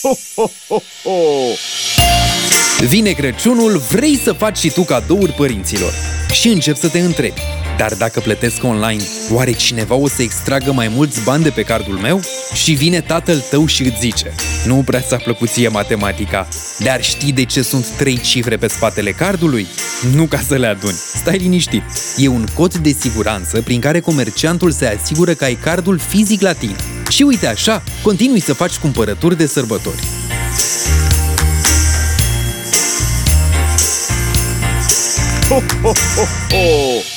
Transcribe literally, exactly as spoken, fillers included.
Ho, ho, ho, ho! Vine Crăciunul, vrei să faci și tu cadouri părinților și începi să te întrebi: dar dacă plătesc online, oare cineva o să extragă mai mulți bani de pe cardul meu? Și vine tatăl tău și îți zice: nu prea ți-a plăcut ție matematica, dar știi de ce sunt trei cifre pe spatele cardului? Nu ca să le aduni, stai liniștit. E un cod de siguranță prin care comerciantul se asigură că ai cardul fizic la tine. Și uite așa, continui să faci cumpărături de sărbători. Ho, ho, ho, ho!